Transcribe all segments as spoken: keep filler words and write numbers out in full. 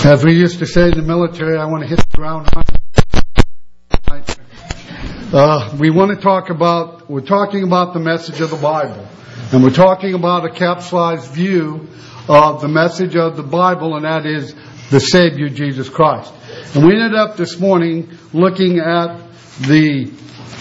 As we used to say in the military, I want to hit the ground running. Uh, we want to talk about, we're talking about the message of the Bible. And we're talking about a capsulized view of the message of the Bible, and that is the Savior, Jesus Christ. And we ended up this morning looking at the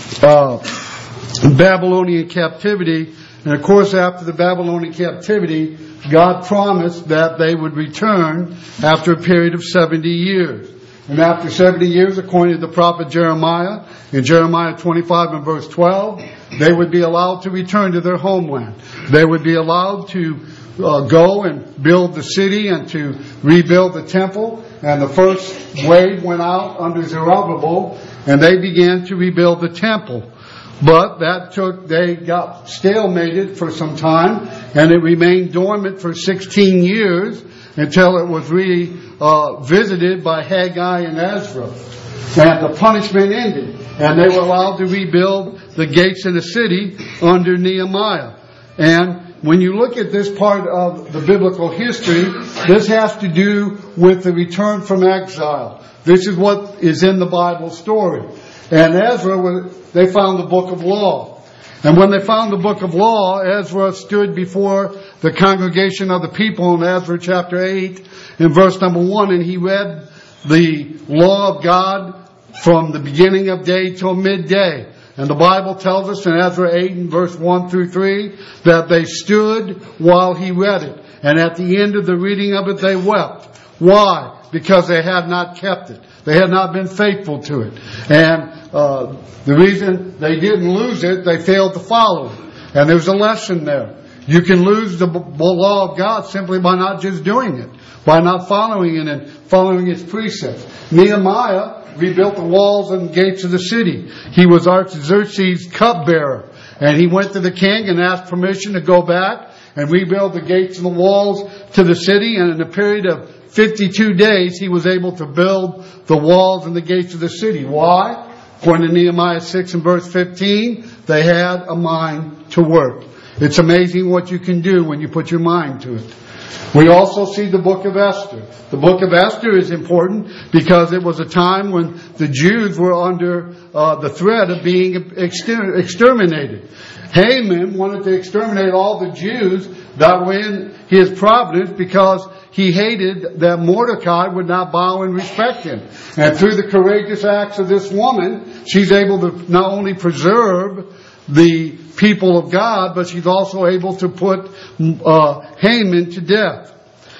uh, Babylonian captivity. And of course, after the Babylonian captivity, God promised that they would return after a period of seventy years. And after seventy years, according to the prophet Jeremiah, in Jeremiah twenty-five and verse twelve, they would be allowed to return to their homeland. They would be allowed to uh, go and build the city and to rebuild the temple. And the first wave went out under Zerubbabel, and they began to rebuild the temple. But that took, they got stalemated for some time, and it remained dormant for sixteen years until it was revisited uh, by Haggai and Ezra. And the punishment ended, and they were allowed to rebuild the gates of the city under Nehemiah. And when you look at this part of the biblical history, this has to do with the return from exile. This is what is in the Bible story. And Ezra, they found the book of law. And when they found the book of law, Ezra stood before the congregation of the people in Ezra chapter eight in verse number one, and he read the law of God from the beginning of day till midday. And the Bible tells us in Ezra eight in verse one through three that they stood while he read it. And at the end of the reading of it, they wept. Why? Because they had not kept it. They had not been faithful to it. And uh, the reason they didn't lose it, they failed to follow it. And there's a lesson there. You can lose the law of God simply by not just doing it, by not following it and following its precepts. Nehemiah rebuilt the walls and gates of the city. He was Artaxerxes' cupbearer. And he went to the king and asked permission to go back and rebuild the gates and the walls to the city. And in a period of fifty-two days, he was able to build the walls and the gates of the city. Why? According to Nehemiah six and verse fifteen, they had a mind to work. It's amazing what you can do when you put your mind to it. We also see the book of Esther. The book of Esther is important because it was a time when the Jews were under uh, the threat of being exter- exterminated. Haman wanted to exterminate all the Jews that were in his province because he hated that Mordecai would not bow and respect him. And through the courageous acts of this woman, she's able to not only preserve the people of God, but she's also able to put uh, Haman to death.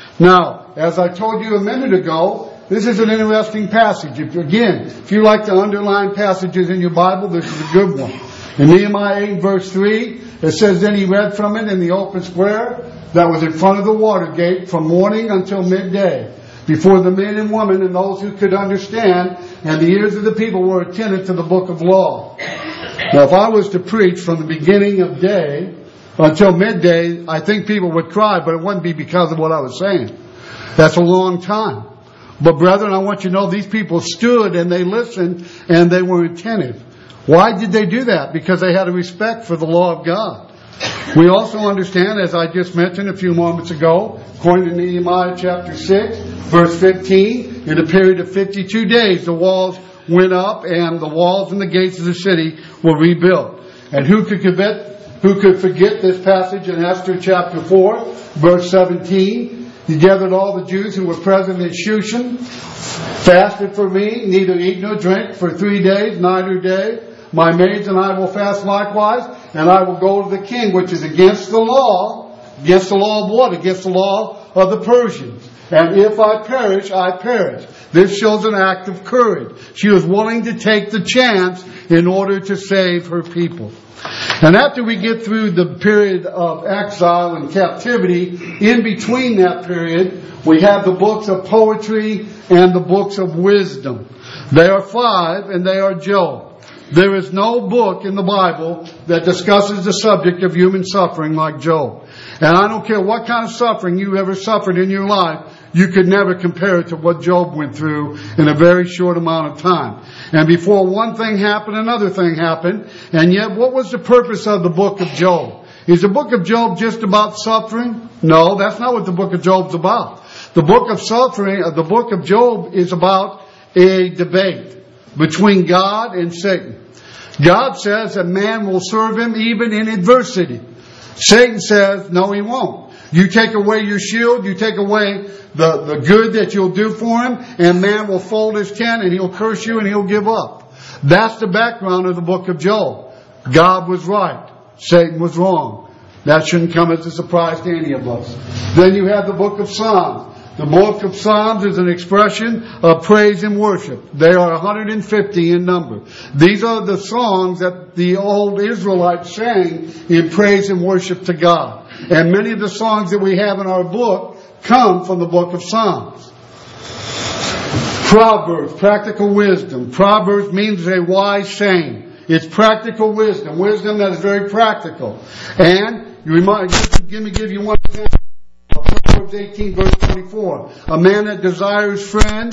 Now, as I told you a minute ago, this is an interesting passage. If, again, if you like to underline passages in your Bible, this is a good one. In Nehemiah eight verse three, it says, "Then he read from it in the open square that was in front of the water gate from morning until midday, before the men and women and those who could understand, and the ears of the people were attentive to the book of law." Now, if I was to preach from the beginning of day until midday, I think people would cry, but it wouldn't be because of what I was saying. That's a long time. But brethren, I want you to know these people stood and they listened and they were attentive. Why did they do that? Because they had a respect for the law of God. We also understand, as I just mentioned a few moments ago, according to Nehemiah chapter six, verse fifteen, in a period of fifty-two days, the walls went up and the walls and the gates of the city were rebuilt. And who could forget, who could forget this passage in Esther chapter four, verse seventeen? He gathered all the Jews who were present in Shushan, fasted for me, neither eat nor drink for three days, night or day. My maids and I will fast likewise, and I will go to the king, which is against the law. Against the law of what? Against the law of the Persians. And if I perish, I perish. This shows an act of courage. She was willing to take the chance in order to save her people. And after we get through the period of exile and captivity, in between that period, we have the books of poetry and the books of wisdom. They are five, and they are Job. There is no book in the Bible that discusses the subject of human suffering like Job. And I don't care what kind of suffering you ever suffered in your life, you could never compare it to what Job went through in a very short amount of time. And before one thing happened, another thing happened. And yet, what was the purpose of the book of Job? Is the book of Job just about suffering? No, that's not what the book of Job's about. The book of suffering, uh, the book of Job is about a debate between God and Satan. God says that man will serve him even in adversity. Satan says, no, he won't. You take away your shield, you take away the, the good that you'll do for him, and man will fold his tent and he'll curse you and he'll give up. That's the background of the book of Job. God was right. Satan was wrong. That shouldn't come as a surprise to any of us. Then you have the book of Psalms. The book of Psalms is an expression of praise and worship. They are one hundred fifty in number. These are the songs that the old Israelites sang in praise and worship to God. And many of the songs that we have in our book come from the book of Psalms. Proverbs, practical wisdom. Proverbs means a wise saying. It's practical wisdom. Wisdom that is very practical. And you remind, give me give you one example. Proverbs eighteen verse twenty-four. A man that desires friends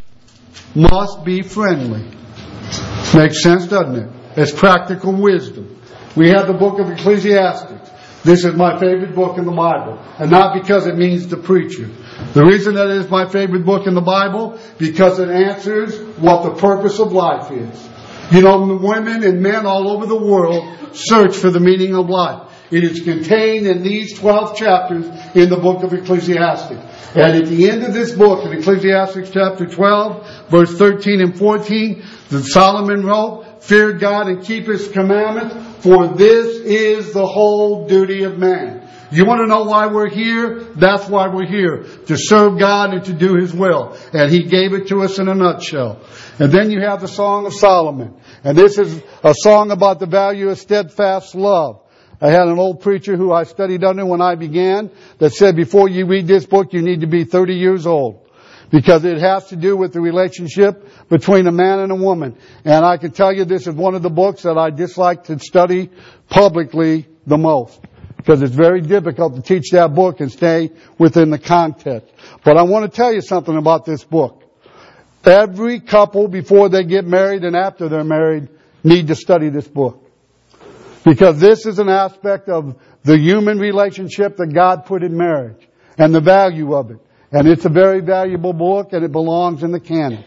must be friendly. Makes sense, doesn't it? It's practical wisdom. We have the book of Ecclesiastes. This is my favorite book in the Bible. And not because it means the preacher. The reason that it is my favorite book in the Bible, because it answers what the purpose of life is. You know, women and men all over the world search for the meaning of life. It is contained in these twelve chapters in the book of Ecclesiastes. And at the end of this book, in Ecclesiastes chapter twelve, verse thirteen and fourteen, that Solomon wrote, fear God and keep His commandments, for this is the whole duty of man. You want to know why we're here? That's why we're here. To serve God and to do His will. And He gave it to us in a nutshell. And then you have the Song of Solomon. And this is a song about the value of steadfast love. I had an old preacher who I studied under when I began that said before you read this book you need to be thirty years old. Because it has to do with the relationship between a man and a woman. And I can tell you this is one of the books that I dislike to study publicly the most. Because it's very difficult to teach that book and stay within the context. But I want to tell you something about this book. Every couple before they get married and after they're married need to study this book. Because this is an aspect of the human relationship that God put in marriage. And the value of it. And it's a very valuable book and it belongs in the canon.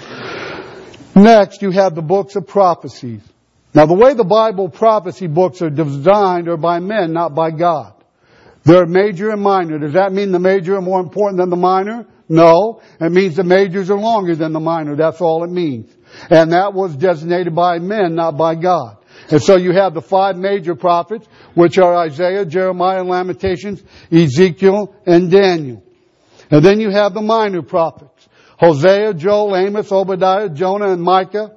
Next, you have the books of prophecies. Now, the way the Bible prophecy books are designed are by men, not by God. They're major and minor. Does that mean the major are more important than the minor? No. It means the majors are longer than the minor. That's all it means. And that was designated by men, not by God. And so you have the five major prophets, which are Isaiah, Jeremiah, and Lamentations, Ezekiel, and Daniel. And then you have the minor prophets. Hosea, Joel, Amos, Obadiah, Jonah, and Micah.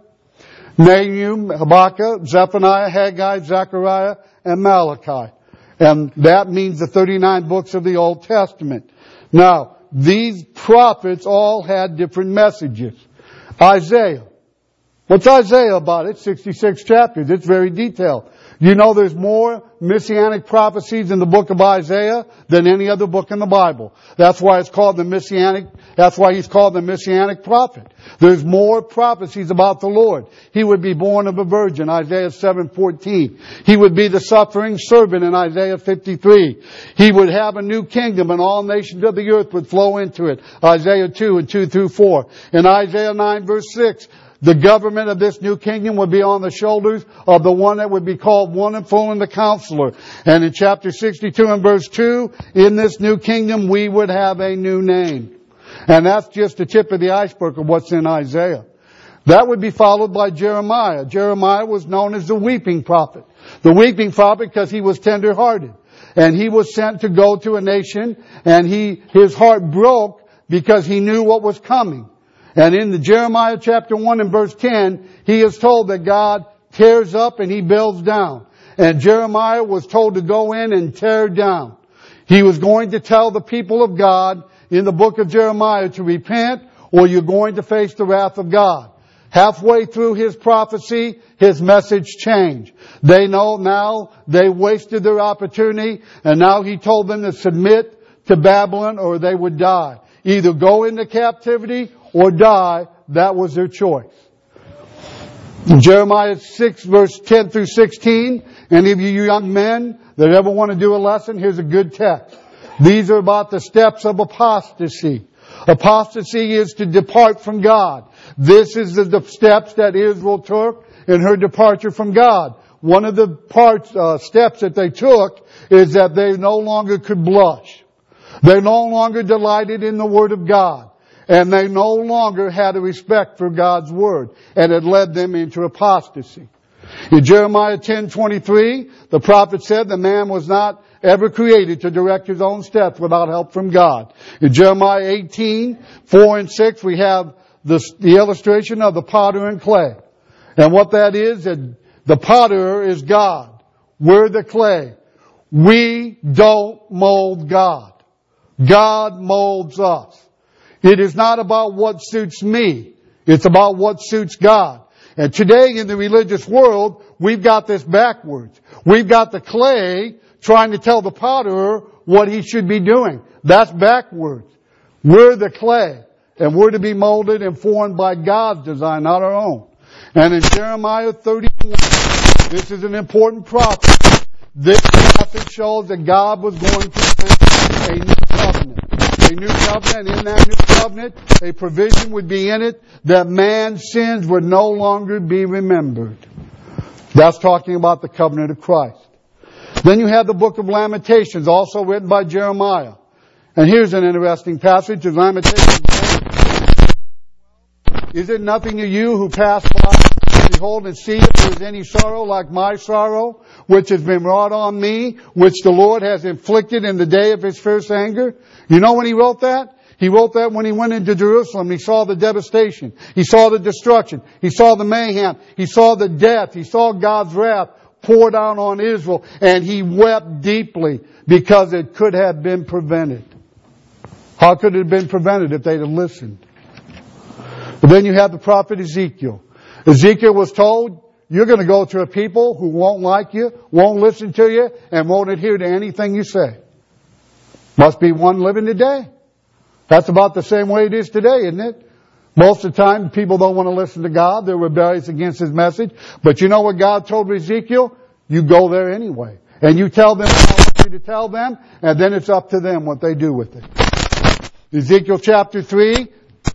Nahum, Habakkuk, Zephaniah, Haggai, Zechariah, and Malachi. And that means the thirty-nine books of the Old Testament. Now, these prophets all had different messages. Isaiah. What's Isaiah about? It's sixty-six chapters. It's very detailed. You know there's more messianic prophecies in the book of Isaiah than any other book in the Bible. That's why it's called the messianic, that's why he's called the messianic prophet. There's more prophecies about the Lord. He would be born of a virgin, Isaiah seven fourteen. He would be the suffering servant in Isaiah fifty-three. He would have a new kingdom and all nations of the earth would flow into it, Isaiah two and two through four. In Isaiah nine verse six, the government of this new kingdom would be on the shoulders of the one that would be called Wonderful and the Counselor. And in chapter sixty-two and verse two, in this new kingdom we would have a new name. And that's just the tip of the iceberg of what's in Isaiah. That would be followed by Jeremiah. Jeremiah was known as the weeping prophet. The weeping prophet because he was tender-hearted. And he was sent to go to a nation and he, his heart broke because he knew what was coming. And in the Jeremiah chapter one and verse ten, he is told that God tears up and He builds down. And Jeremiah was told to go in and tear down. He was going to tell the people of God in the book of Jeremiah to repent or you're going to face the wrath of God. Halfway through his prophecy, his message changed. They know now they wasted their opportunity and now he told them to submit to Babylon or they would die. Either go into captivity or die. That was their choice. In Jeremiah six verse ten through sixteen, any of you young men that ever want to do a lesson, here's a good text. These are about the steps of apostasy. Apostasy is to depart from God. This is the, the steps that Israel took in her departure from God. One of the parts, uh, steps that they took is that they no longer could blush. They no longer delighted in the Word of God. And they no longer had a respect for God's Word. And it led them into apostasy. In Jeremiah ten twenty-three, the prophet said the man was not ever created to direct his own steps without help from God. In Jeremiah eighteen, four and six, we have the, the illustration of the potter and clay. And what that is, that the potter is God. We're the clay. We don't mold God. God molds us. It is not about what suits me. It's about what suits God. And today in the religious world, we've got this backwards. We've got the clay trying to tell the potter what he should be doing. That's backwards. We're the clay. And we're to be molded and formed by God's design, not our own. And in Jeremiah thirty-one, this is an important prophecy. This prophet shows that God was going to bring a new covenant. A new covenant. In that new covenant, a provision would be in it that man's sins would no longer be remembered. That's talking about the covenant of Christ. Then you have the book of Lamentations, also written by Jeremiah. And here's an interesting passage of Lamentations. Is it nothing to you who pass by, behold and see if there is any sorrow like my sorrow, which has been wrought on me, which the Lord has inflicted in the day of His fierce anger? You know when he wrote that? He wrote that when he went into Jerusalem. He saw the devastation. He saw the destruction. He saw the mayhem. He saw the death. He saw God's wrath poured out on Israel. And he wept deeply because it could have been prevented. How could it have been prevented if they'd have listened? But then you have the prophet Ezekiel. Ezekiel was told, you're going to go to a people who won't like you, won't listen to you, and won't adhere to anything you say. Must be one living today. That's about the same way it is today, isn't it? Most of the time, people don't want to listen to God. They're rebellious against His message. But you know what God told Ezekiel? You go there anyway. And you tell them what I want you to tell them, and then it's up to them what they do with it. Ezekiel chapter three,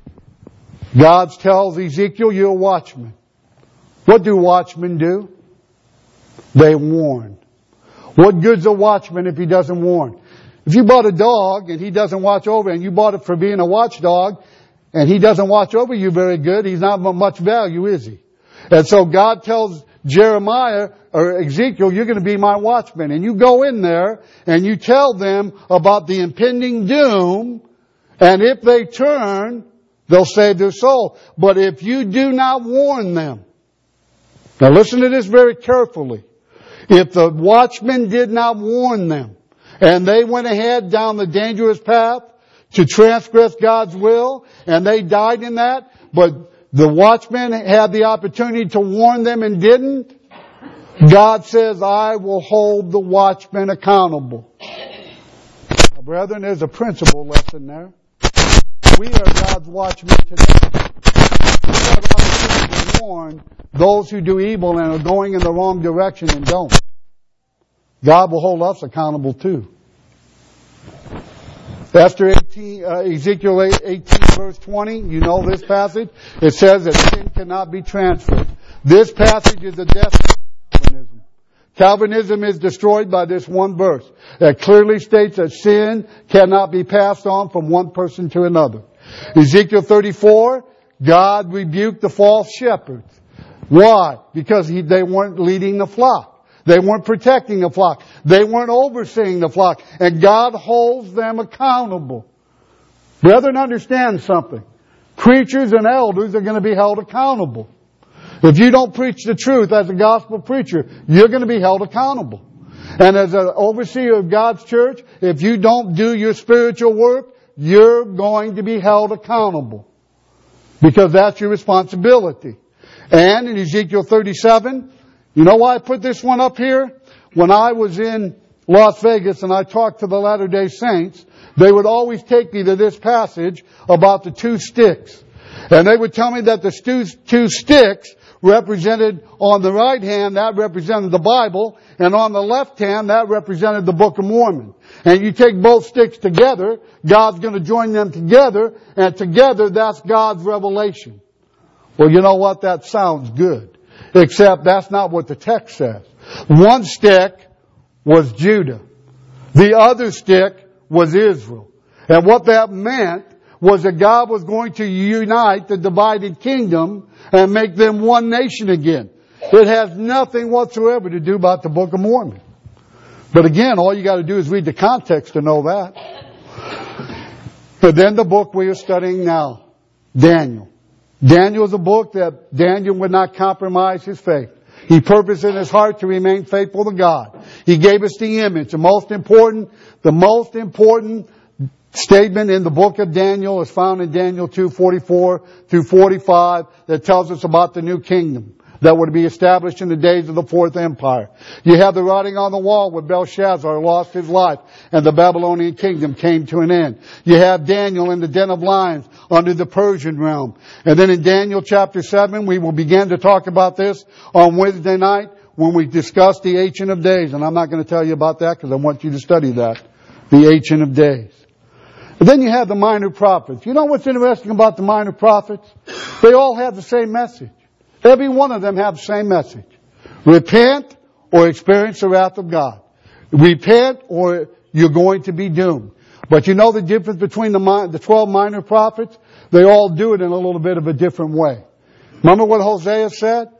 God tells Ezekiel, you're a watchman. What do watchmen do? They warn. What good's a watchman if he doesn't warn? If you bought a dog and he doesn't watch over, and you bought it for being a watchdog, and he doesn't watch over you very good, he's not much value, is he? And so God tells Jeremiah or Ezekiel, you're going to be my watchman. And you go in there and you tell them about the impending doom, and if they turn, they'll save their soul. But if you do not warn them, now listen to this very carefully. If the watchmen did not warn them, and they went ahead down the dangerous path to transgress God's will, and they died in that, but the watchmen had the opportunity to warn them and didn't, God says, I will hold the watchmen accountable. Now, brethren, there's a principle lesson there. We are God's watchmen today. We have the opportunity to warn those who do evil and are going in the wrong direction and don't. God will hold us accountable too. After eighteen, uh, Ezekiel eighteen verse twenty, you know this passage. It says that sin cannot be transferred. This passage is the death of Calvinism. Calvinism is destroyed by this one verse that clearly states that sin cannot be passed on from one person to another. Ezekiel thirty-four, God rebuked the false shepherds. Why? Because he, they weren't leading the flock. They weren't protecting the flock. They weren't overseeing the flock. And God holds them accountable. Brethren, understand something. Preachers and elders are going to be held accountable. If you don't preach the truth as a gospel preacher, you're going to be held accountable. And as an overseer of God's church, if you don't do your spiritual work, you're going to be held accountable. Because that's your responsibility. And in Ezekiel thirty-seven, you know why I put this one up here? When I was in Las Vegas and I talked to the Latter-day Saints, they would always take me to this passage about the two sticks. And they would tell me that the two sticks represented on the right hand, that represented the Bible, and on the left hand, that represented the Book of Mormon. And you take both sticks together, God's going to join them together, and together that's God's revelation. Well, you know what? That sounds good. Except that's not what the text says. One stick was Judah. The other stick was Israel. And what that meant was that God was going to unite the divided kingdom and make them one nation again. It has nothing whatsoever to do about the Book of Mormon. But again, all you got to do is read the context to know that. But then the book we are studying now, Daniel. Daniel is a book that Daniel would not compromise his faith. He purposed in his heart to remain faithful to God. He gave us the image. The most important, the most important statement in the book of Daniel is found in Daniel two forty-four through forty-five that tells us about the new kingdom that would be established in the days of the fourth empire. You have the writing on the wall where Belshazzar lost his life and the Babylonian kingdom came to an end. You have Daniel in the den of lions under the Persian realm. And then in Daniel chapter seven, we will begin to talk about this on Wednesday night when we discuss the Ancient of Days. And I'm not going to tell you about that because I want you to study that. The Ancient of Days. And then you have the minor prophets. You know what's interesting about the minor prophets? They all have the same message. Every one of them have the same message. Repent or experience the wrath of God. Repent or you're going to be doomed. But you know the difference between the, the twelve minor prophets? They all do it in a little bit of a different way. Remember what Hosea said?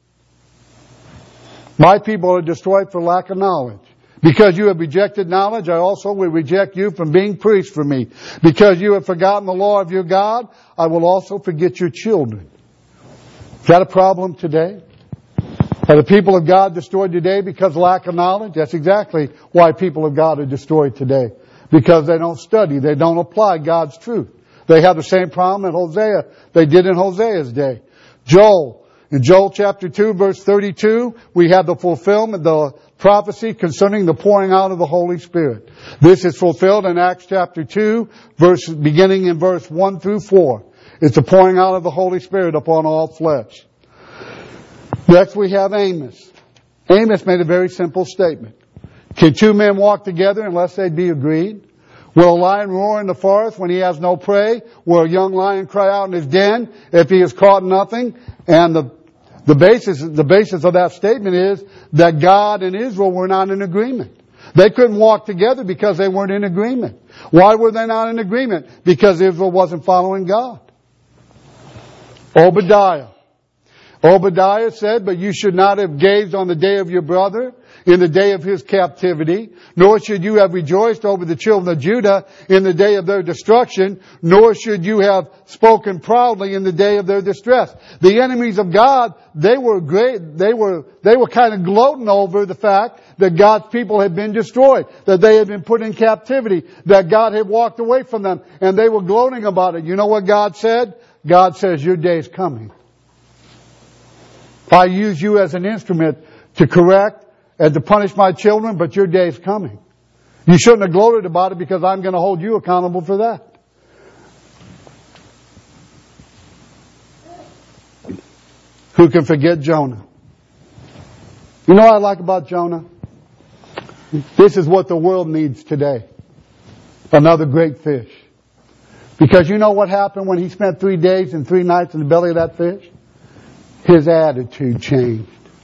My people are destroyed for lack of knowledge. Because you have rejected knowledge, I also will reject you from being priests for me. Because you have forgotten the law of your God, I will also forget your children. Is that a problem today? Are the people of God destroyed today because of lack of knowledge? That's exactly why people of God are destroyed today. Because they don't study. They don't apply God's truth. They have the same problem in Hosea they did in Hosea's day. Joel. In Joel chapter two verse thirty-two, we have the fulfillment, the prophecy concerning the pouring out of the Holy Spirit. This is fulfilled in Acts chapter two, verse, beginning in verse one through four. It's the pouring out of the Holy Spirit upon all flesh. Next we have Amos. Amos made a very simple statement. Can two men walk together unless they be agreed? Will a lion roar in the forest when he has no prey? Will a young lion cry out in his den if he has caught nothing? And the, the basis, the basis of that statement is that God and Israel were not in agreement. They couldn't walk together because they weren't in agreement. Why were they not in agreement? Because Israel wasn't following God. Obadiah. Obadiah said, but you should not have gazed on the day of your brother in the day of his captivity, nor should you have rejoiced over the children of Judah in the day of their destruction, nor should you have spoken proudly in the day of their distress. The enemies of God, they were great, they were, they were kind of gloating over the fact that God's people had been destroyed, that they had been put in captivity, that God had walked away from them, and they were gloating about it. You know what God said? God says, your day is coming. I use you as an instrument to correct and to punish my children, but your day is coming. You shouldn't have gloated about it because I'm going to hold you accountable for that. Who can forget Jonah? You know what I like about Jonah? This is what the world needs today. Another great fish. Because you know what happened when he spent three days and three nights in the belly of that fish? His attitude changed.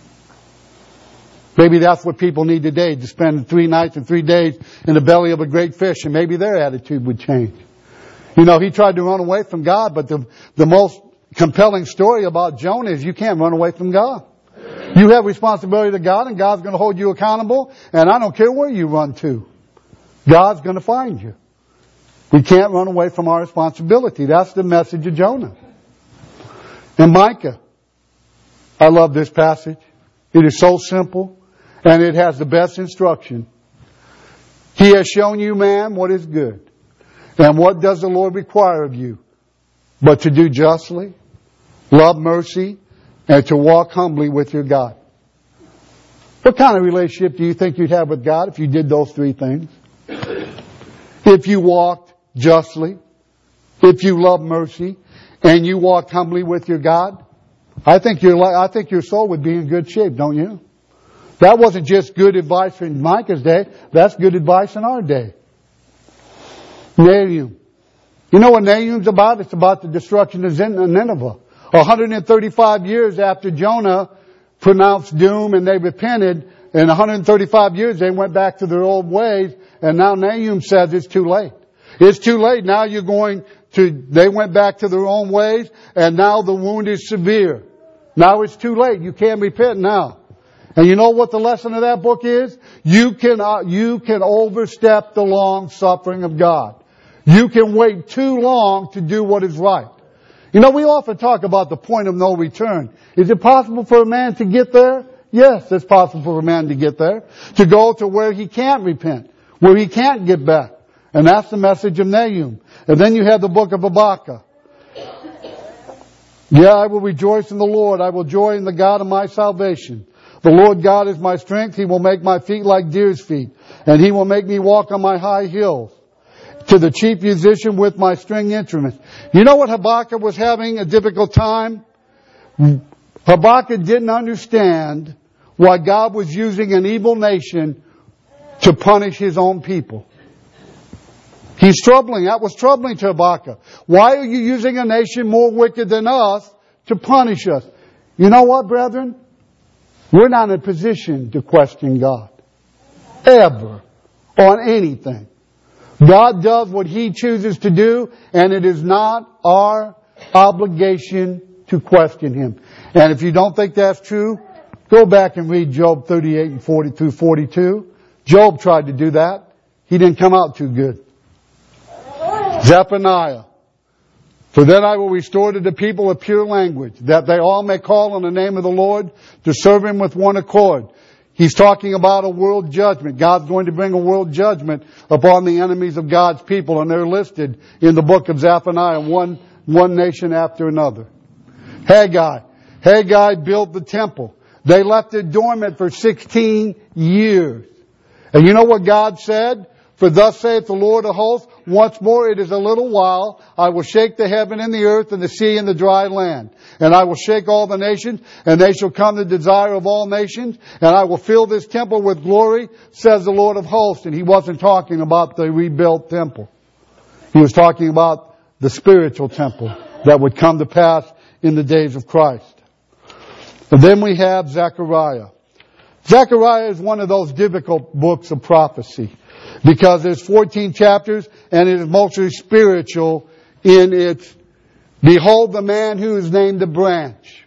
Maybe that's what people need today, to spend three nights and three days in the belly of a great fish, and maybe their attitude would change. You know, he tried to run away from God, but the, the most compelling story about Jonah is you can't run away from God. You have responsibility to God, and God's going to hold you accountable, and I don't care where you run to. God's going to find you. We can't run away from our responsibility. That's the message of Jonah. And Micah. I love this passage. It is so simple, and it has the best instruction. He has shown you, man, what is good. And what does the Lord require of you? But to do justly, love mercy, and to walk humbly with your God. What kind of relationship do you think you'd have with God if you did those three things? If you walked justly, if you loved mercy, and you walked humbly with your God? I think your I think your soul would be in good shape, don't you? That wasn't just good advice in Micah's day. That's good advice in our day. Nahum. You know what Nahum's about? It's about the destruction of Nineveh. one hundred thirty-five years after Jonah pronounced doom and they repented, in one hundred thirty-five years they went back to their old ways, and now Nahum says it's too late. It's too late. Now you're going to, they went back to their own ways, and now the wound is severe. Now it's too late. You can't repent now. And you know what the lesson of that book is? You can, uh, you can overstep the long suffering of God. You can wait too long to do what is right. You know, we often talk about the point of no return. Is it possible for a man to get there? Yes, it's possible for a man to get there. To go to where he can't repent, where he can't get back. And that's the message of Nahum. And then you have the book of Habakkuk. Yeah, I will rejoice in the Lord. I will joy in the God of my salvation. The Lord God is my strength. He will make my feet like deer's feet. And He will make me walk on my high hills. To the chief musician with my string instruments. You know what Habakkuk was having a difficult time? Habakkuk didn't understand why God was using an evil nation to punish His own people. He's troubling. That was troubling to Habakkuk. Why are you using a nation more wicked than us to punish us? You know what, brethren? We're not in a position to question God. Ever. On anything. God does what He chooses to do, and it is not our obligation to question Him. And if you don't think that's true, go back and read Job thirty-eight and forty through forty-two. Job tried to do that. He didn't come out too good. Zephaniah. For then I will restore to the people a pure language, that they all may call on the name of the Lord to serve Him with one accord. He's talking about a world judgment. God's going to bring a world judgment upon the enemies of God's people, and they're listed in the book of Zephaniah, one, one nation after another. Haggai. Haggai built the temple. They left it dormant for sixteen years. And you know what God said? For thus saith the Lord of hosts, once more it is a little while, I will shake the heaven and the earth and the sea and the dry land. And I will shake all the nations, and they shall come the desire of all nations, and I will fill this temple with glory, says the Lord of hosts. And He wasn't talking about the rebuilt temple. He was talking about the spiritual temple that would come to pass in the days of Christ. And then we have Zechariah. Zechariah is one of those difficult books of prophecy, because there's fourteen chapters, and it is mostly spiritual in its, behold the man who is named the branch.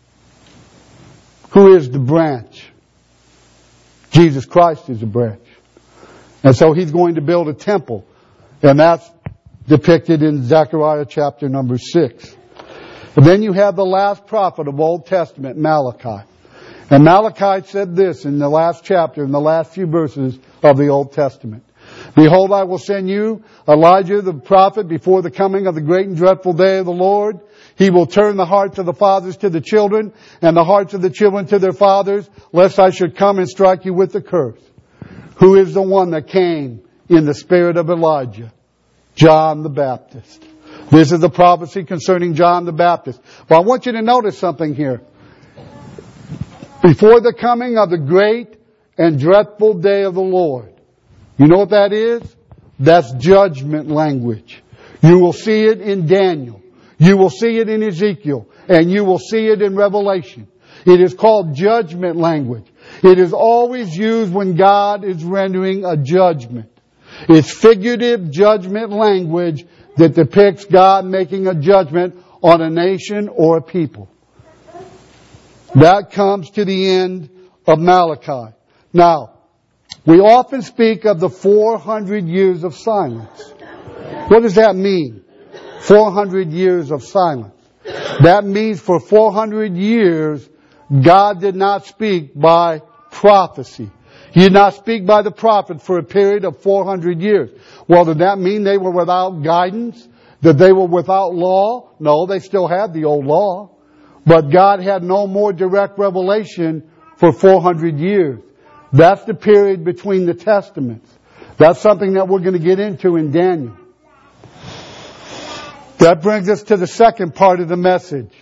Who is the branch? Jesus Christ is the branch. And so He's going to build a temple. And that's depicted in Zechariah chapter number six. And then you have the last prophet of Old Testament, Malachi. And Malachi said this in the last chapter, in the last few verses of the Old Testament. Behold, I will send you Elijah the prophet before the coming of the great and dreadful day of the Lord. He will turn the hearts of the fathers to the children, and the hearts of the children to their fathers, lest I should come and strike you with the curse. Who is the one that came in the spirit of Elijah? John the Baptist. This is the prophecy concerning John the Baptist. But I want you to notice something here. Before the coming of the great and dreadful day of the Lord. You know what that is? That's judgment language. You will see it in Daniel. You will see it in Ezekiel. And you will see it in Revelation. It is called judgment language. It is always used when God is rendering a judgment. It's figurative judgment language that depicts God making a judgment on a nation or a people. That comes to the end of Malachi. Now, we often speak of the four hundred years of silence. What does that mean? four hundred years of silence. That means for four hundred years, God did not speak by prophecy. He did not speak by the prophet for a period of four hundred years. Well, did that mean they were without guidance? That they were without law? No, they still had the old law. But God had no more direct revelation for four hundred years. That's the period between the testaments. That's something that we're going to get into in Daniel. That brings us to the second part of the message.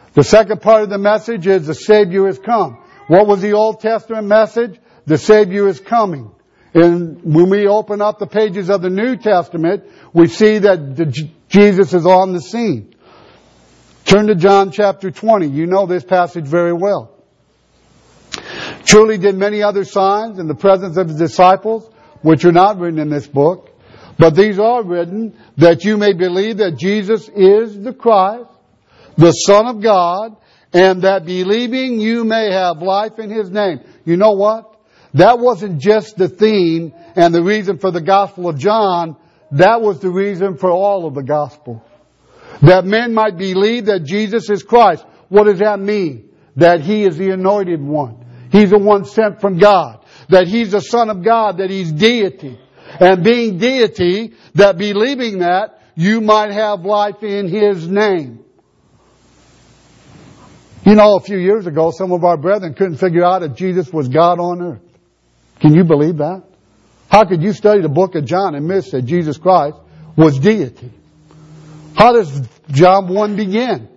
The second part of the message is the Savior has come. What was the Old Testament message? The Savior is coming. And when we open up the pages of the New Testament, we see that the, Jesus is on the scene. Turn to John chapter twenty. You know this passage very well. Truly did many other signs in the presence of his disciples, which are not written in this book. But these are written that you may believe that Jesus is the Christ, the Son of God, and that believing you may have life in His name. You know what? That wasn't just the theme and the reason for the Gospel of John. That was the reason for all of the Gospels. That men might believe that Jesus is Christ. What does that mean? That He is the anointed one. He's the one sent from God. That He's the Son of God. That He's deity. And being deity, that believing that, you might have life in His name. You know, a few years ago, some of our brethren couldn't figure out if Jesus was God on earth. Can you believe that? How could you study the book of John and miss that Jesus Christ was deity? How does John one begin?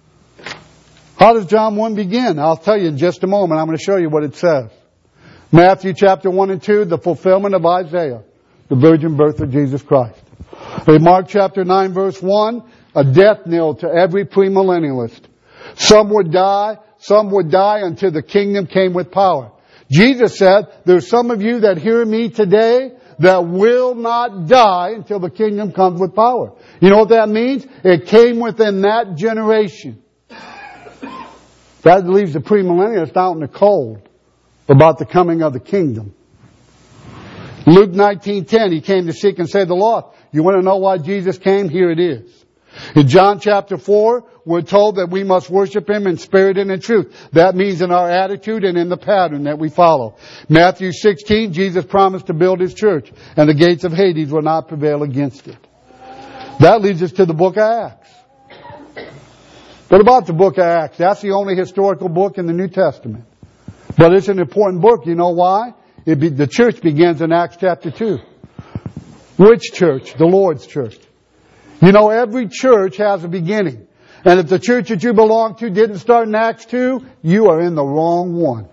How does John one begin? I'll tell you in just a moment. I'm going to show you what it says. Matthew chapter one and two, the fulfillment of Isaiah, the virgin birth of Jesus Christ. In Mark chapter nine verse one, a death knell to every premillennialist. Some would die, some would die until the kingdom came with power. Jesus said, there's some of you that hear me today that will not die until the kingdom comes with power. You know what that means? It came within that generation. That leaves the premillennialists out in the cold about the coming of the kingdom. Luke nineteen ten, He came to seek and save the lost. You want to know why Jesus came? Here it is. In John chapter four, we're told that we must worship Him in spirit and in truth. That means in our attitude and in the pattern that we follow. Matthew sixteen, Jesus promised to build His church, and the gates of Hades will not prevail against it. That leads us to the book of Acts. What about the book of Acts? That's the only historical book in the New Testament. But it's an important book. You know why? It be, the church begins in Acts chapter two. Which church? The Lord's church. You know, every church has a beginning. And if the church that you belong to didn't start in Acts two, you are in the wrong one.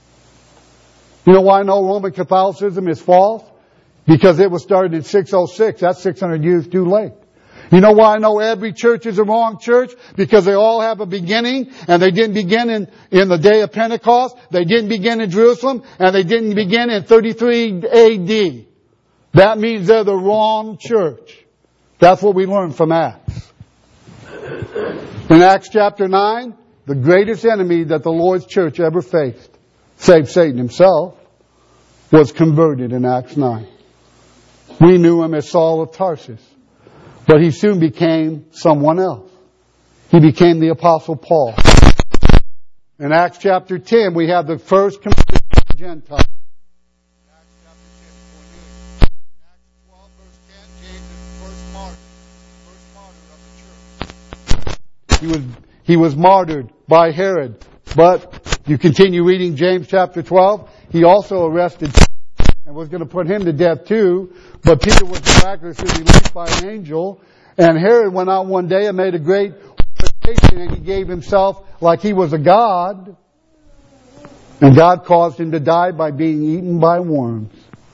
You know why I know Roman Catholicism is false? Because it was started in six oh six. That's six hundred years too late. You know why I know every church is the wrong church? Because they all have a beginning, and they didn't begin in, in the day of Pentecost, they didn't begin in Jerusalem, and they didn't begin in thirty-three A D. That means they're the wrong church. That's what we learn from Acts. In Acts chapter nine, the greatest enemy that the Lord's church ever faced, save Satan himself, was converted in Acts nine. We knew him as Saul of Tarsus, but he soon became someone else. He became the Apostle Paul. In Acts chapter ten, we have the first conversion of Gentiles. He was, he was martyred by Herod. But you continue reading James chapter twelve. He also arrested and was going to put him to death too. But Peter was miraculously released by an angel. And Herod went out one day and made a great oration, and he gave himself like he was a god. And God caused him to die by being eaten by worms.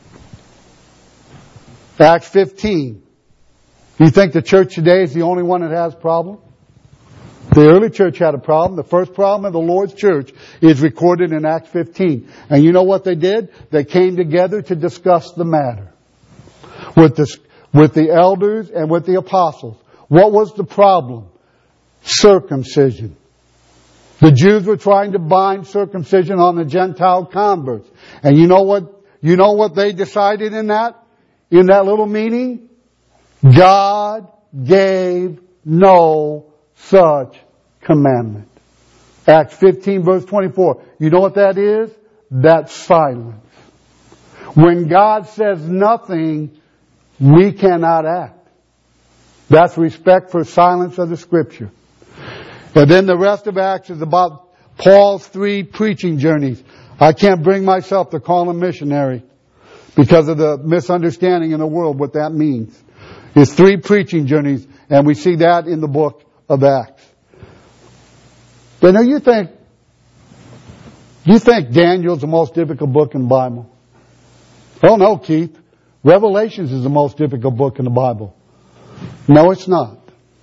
Acts fifteen. You think the church today is the only one that has problems? The early church had a problem. The first problem of the Lord's church is recorded in Acts fifteen. And you know what they did? They came together to discuss the matter with the, with the elders and with the apostles. What was the problem? Circumcision. The Jews were trying to bind circumcision on the Gentile converts. And you know what, you know what they decided in that? In that little meeting? God gave no such commandment. Acts fifteen verse twenty-four. You know what that is? That's silence. When God says nothing, we cannot act. That's respect for silence of the Scripture. And then the rest of Acts is about Paul's three preaching journeys. I can't bring myself to call him missionary because of the misunderstanding in the world what that means. His three preaching journeys, and we see that in the book of Acts. You know, you think, you think Daniel's the most difficult book in the Bible? Oh no, Keith. Revelations is the most difficult book in the Bible. No, it's not.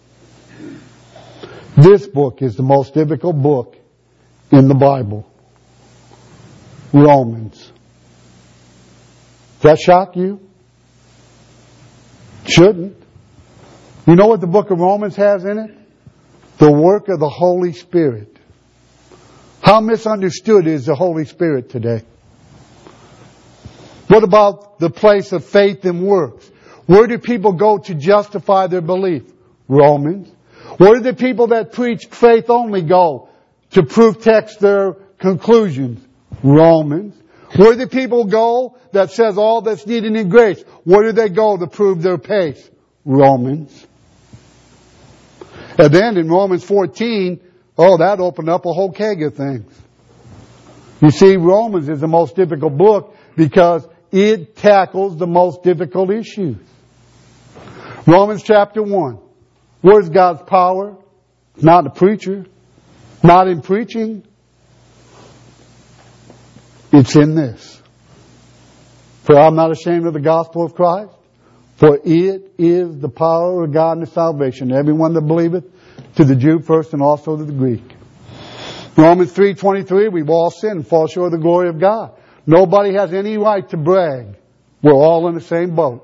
This book is the most difficult book in the Bible. Romans. Does that shock you? Shouldn't. You know what the book of Romans has in it? The work of the Holy Spirit. How misunderstood is the Holy Spirit today? What about the place of faith and works? Where do people go to justify their belief? Romans. Where do the people that preach faith only go to proof text their conclusions? Romans. Where do people go that says all that's needed in grace? Where do they go to prove their pace? Romans. And then in Romans fourteen, oh, that opened up a whole keg of things. You see, Romans is the most difficult book because it tackles the most difficult issues. Romans chapter one. Where's God's power? Not in the preacher. Not in preaching. It's in this. For I'm not ashamed of the gospel of Christ, for it is the power of God and salvation to everyone that believeth, to the Jew first and also to the Greek. Romans three twenty-three, we've all sinned and fall short of the glory of God. Nobody has any right to brag. We're all in the same boat.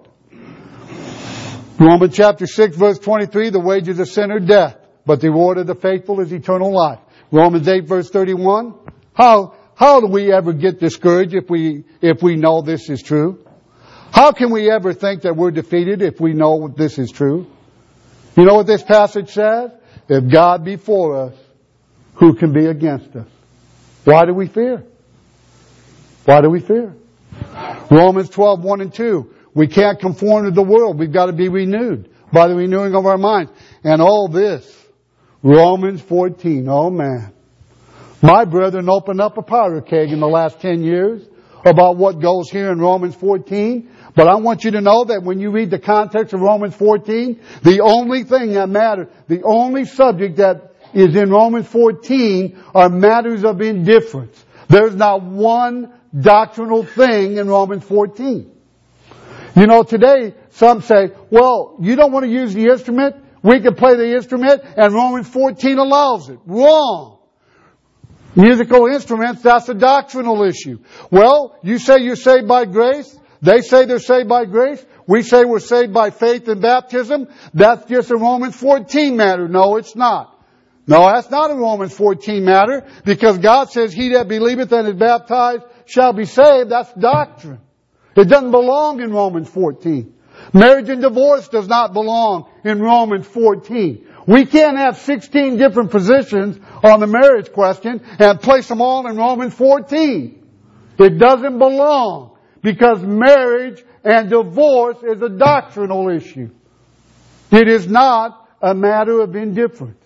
Romans chapter six verse twenty-three, the wages of sin are death, but the reward of the faithful is eternal life. Romans eight verse thirty-one, how, how do we ever get discouraged if we, if we know this is true? How can we ever think that we're defeated if we know this is true? You know what this passage says? If God be for us, who can be against us? Why do we fear? Why do we fear? Romans twelve, one and two. We can't conform to the world. We've got to be renewed by the renewing of our minds. And all this. Romans fourteen. Oh man. My brethren opened up a powder keg in the last ten years about what goes here in Romans fourteen. But I want you to know that when you read the context of Romans fourteen, the only thing that matters, the only subject that is in Romans fourteen are matters of indifference. There's not one doctrinal thing in Romans fourteen. You know, today some say, well, you don't want to use the instrument? We can play the instrument and Romans fourteen allows it. Wrong. Musical instruments, that's a doctrinal issue. Well, you say you're saved by grace. They say they're saved by grace. We say we're saved by faith and baptism. That's just a Romans fourteen matter. No, it's not. No, that's not a Romans fourteen matter because God says, he that believeth and is baptized shall be saved. That's doctrine. It doesn't belong in Romans fourteen. Marriage and divorce does not belong in Romans fourteen. We can't have sixteen different positions on the marriage question and place them all in Romans fourteen. It doesn't belong because marriage and divorce is a doctrinal issue. It is not a matter of indifference.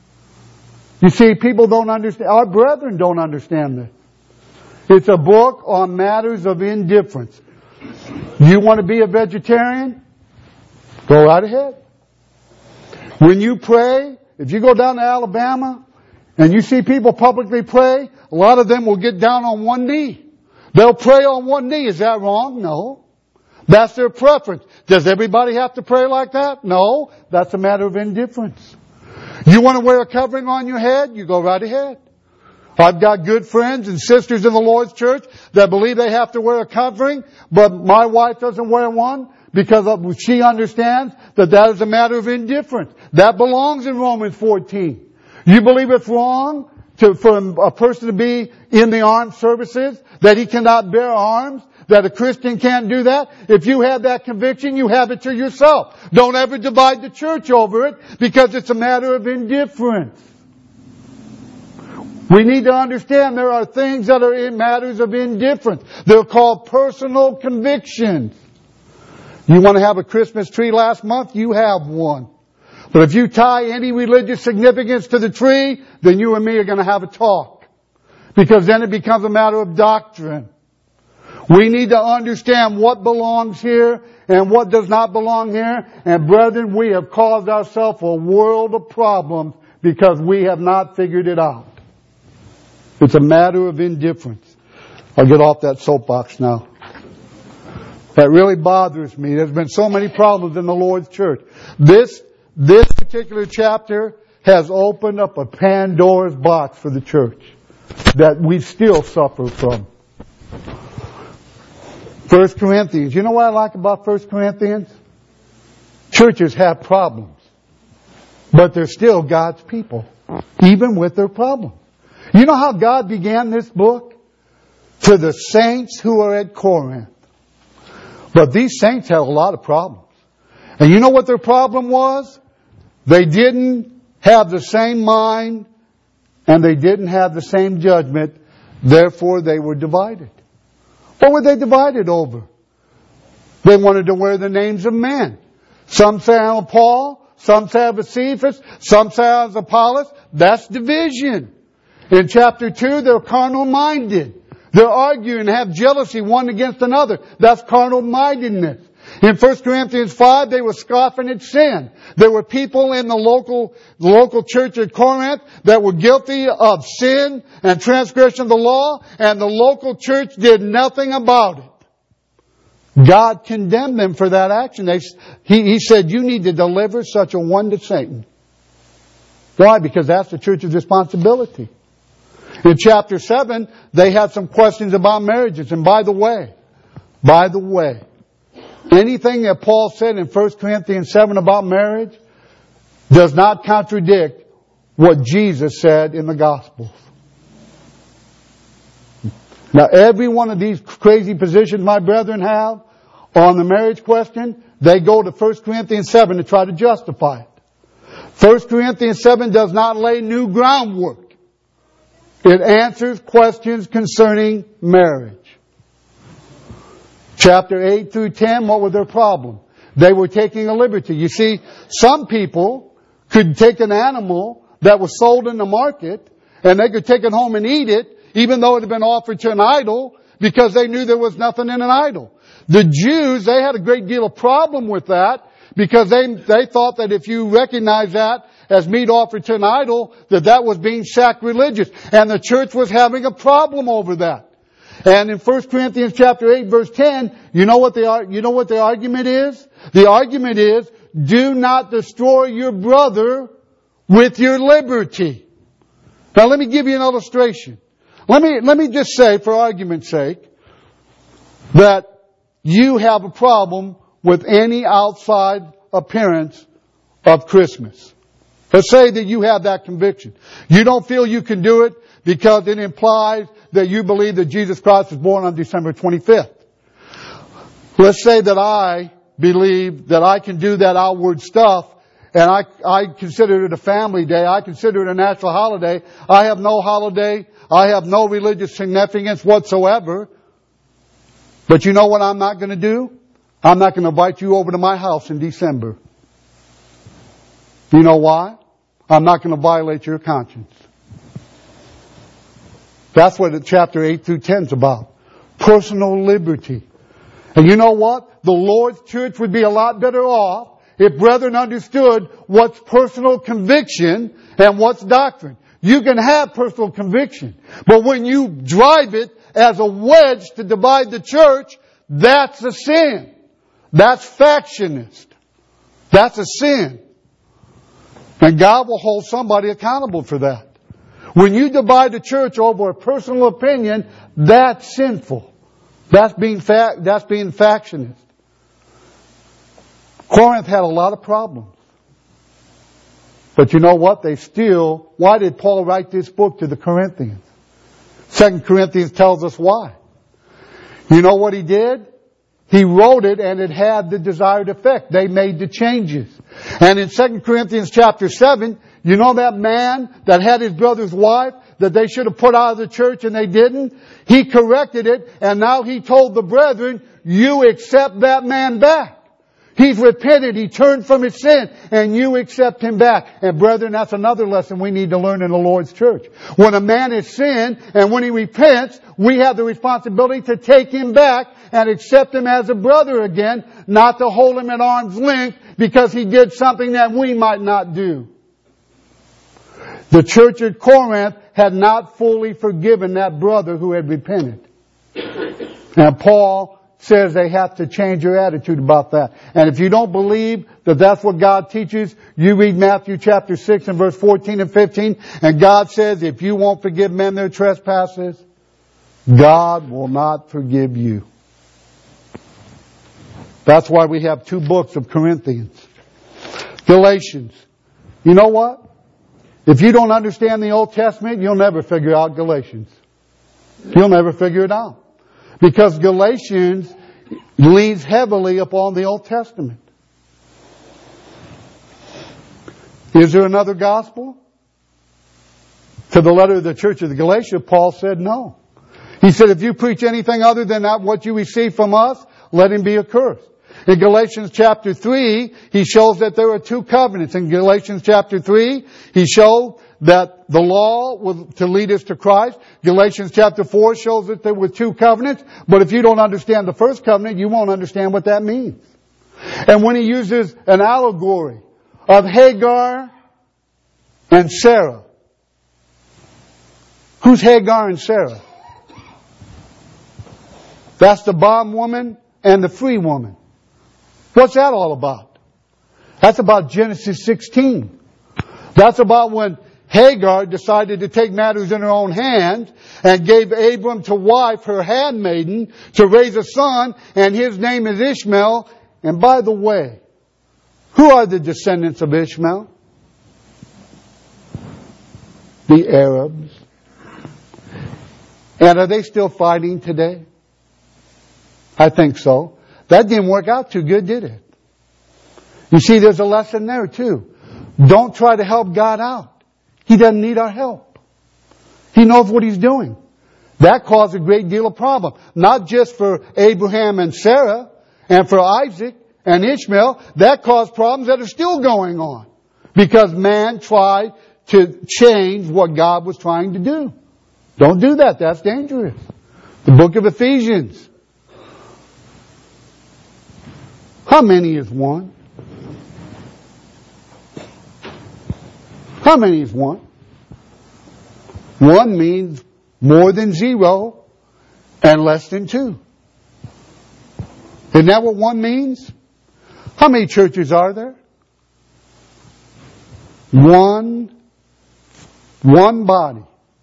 You see, people don't understand. Our brethren don't understand this. It's a book on matters of indifference. You want to be a vegetarian? Go right ahead. When you pray, if you go down to Alabama and you see people publicly pray, a lot of them will get down on one knee. They'll pray on one knee. Is that wrong? No. That's their preference. Does everybody have to pray like that? No. That's a matter of indifference. You want to wear a covering on your head? You go right ahead. I've got good friends and sisters in the Lord's church that believe they have to wear a covering, but my wife doesn't wear one because she understands that that is a matter of indifference. That belongs in Romans fourteen. You believe it's wrong to, for a person to be in the armed services, that he cannot bear arms, that a Christian can't do that? If you have that conviction, you have it to yourself. Don't ever divide the church over it because it's a matter of indifference. We need to understand there are things that are in matters of indifference. They're called personal convictions. You want to have a Christmas tree last month? You have one. But if you tie any religious significance to the tree, then you and me are going to have a talk. Because then it becomes a matter of doctrine. We need to understand what belongs here and what does not belong here. And brethren, we have caused ourselves a world of problems because we have not figured it out. It's a matter of indifference. I'll get off that soapbox now. That really bothers me. There's been so many problems in the Lord's church. This, this particular chapter has opened up a Pandora's box for the church that we still suffer from. First Corinthians. You know what I like about First Corinthians? Churches have problems, but they're still God's people, even with their problems. You know how God began this book? To the saints who are at Corinth. But these saints had a lot of problems. And you know what their problem was? They didn't have the same mind and they didn't have the same judgment. Therefore, they were divided. What were they divided over? They wanted to wear the names of men. Some say I'm Paul, some say I'm Cephas, some say I'm Apollos. That's division. In chapter two, they're carnal minded. They're arguing and have jealousy one against another. That's carnal mindedness. In First Corinthians five, they were scoffing at sin. There were people in the local, the local church at Corinth that were guilty of sin and transgression of the law, and the local church did nothing about it. God condemned them for that action. They, he, he said, you need to deliver such a one to Satan. Why? Because that's the church's responsibility. In chapter seven, they had some questions about marriages. And by the way, by the way, anything that Paul said in First Corinthians seven about marriage does not contradict what Jesus said in the Gospels. Now, every one of these crazy positions my brethren have on the marriage question, they go to First Corinthians seven to try to justify it. First Corinthians seven does not lay new groundwork. It answers questions concerning marriage. Chapter eight through ten, what was their problem? They were taking a liberty. You see, some people could take an animal that was sold in the market and they could take it home and eat it, even though it had been offered to an idol, because they knew there was nothing in an idol. The Jews, they had a great deal of problem with that, because they, they thought that if you recognize that as meat offered to an idol, that that was being sacrilegious. And the church was having a problem over that. And in First Corinthians chapter eight verse ten, you know what the, you know what the argument is? The argument is, do not destroy your brother with your liberty. Now let me give you an illustration. Let me, let me just say, for argument's sake, that you have a problem with any outside appearance of Christmas. Let's say that you have that conviction. You don't feel you can do it because it implies that you believe that Jesus Christ was born on December twenty-fifth. Let's say that I believe that I can do that outward stuff, and I, I consider it a family day. I consider it a national holiday. I have no holiday. I have no religious significance whatsoever. But you know what I'm not going to do? I'm not going to invite you over to my house in December. You know why? I'm not going to violate your conscience. That's what chapter eight through ten is about. Personal liberty. And you know what? The Lord's church would be a lot better off if brethren understood what's personal conviction and what's doctrine. You can have personal conviction, but when you drive it as a wedge to divide the church, that's a sin. That's factionist. That's a sin. And God will hold somebody accountable for that. When you divide the church over a personal opinion, that's sinful. That's being fa- that's being factionist. Corinth had a lot of problems. But you know what? They still, why did Paul write this book to the Corinthians? Second Corinthians tells us why. You know what he did? He wrote it and it had the desired effect. They made the changes. And in Second Corinthians chapter seven, you know that man that had his brother's wife that they should have put out of the church and they didn't? He corrected it, and now he told the brethren, you accept that man back. He's repented, he turned from his sin, and you accept him back. And brethren, that's another lesson we need to learn in the Lord's church. When a man has sinned, and when he repents, we have the responsibility to take him back and accept him as a brother again, not to hold him at arm's length because he did something that we might not do. The church at Corinth had not fully forgiven that brother who had repented. And Paul says they have to change their attitude about that. And if you don't believe that that's what God teaches, you read Matthew chapter six and verse fourteen and fifteen, and God says if you won't forgive men their trespasses, God will not forgive you. That's why we have two books of Corinthians. Galatians. You know what? If you don't understand the Old Testament, you'll never figure out Galatians. You'll never figure it out. Because Galatians leans heavily upon the Old Testament. Is there another gospel? To the letter of the church of the Galatia, Paul said no. He said, if you preach anything other than that what you receive from us, let him be accursed. In Galatians chapter three, he shows that there are two covenants. In Galatians chapter three, he showed that the law was to lead us to Christ. Galatians chapter four shows that there were two covenants. But if you don't understand the first covenant, you won't understand what that means. And when he uses an allegory of Hagar and Sarah, who's Hagar and Sarah? That's the bondwoman and the free woman. What's that all about? That's about Genesis sixteen. That's about when Hagar decided to take matters in her own hands and gave Abram to wife her handmaiden to raise a son, and his name is Ishmael. And by the way, who are the descendants of Ishmael? The Arabs. And are they still fighting today? I think so. That didn't work out too good, did it? You see, there's a lesson there too. Don't try to help God out. He doesn't need our help. He knows what He's doing. That caused a great deal of problem. Not just for Abraham and Sarah and for Isaac and Ishmael. That caused problems that are still going on. Because man tried to change what God was trying to do. Don't do that. That's dangerous. The book of Ephesians. How many is one? How many is one? One means more than zero and less than two. Isn't that what one means? How many churches are there? One, one body.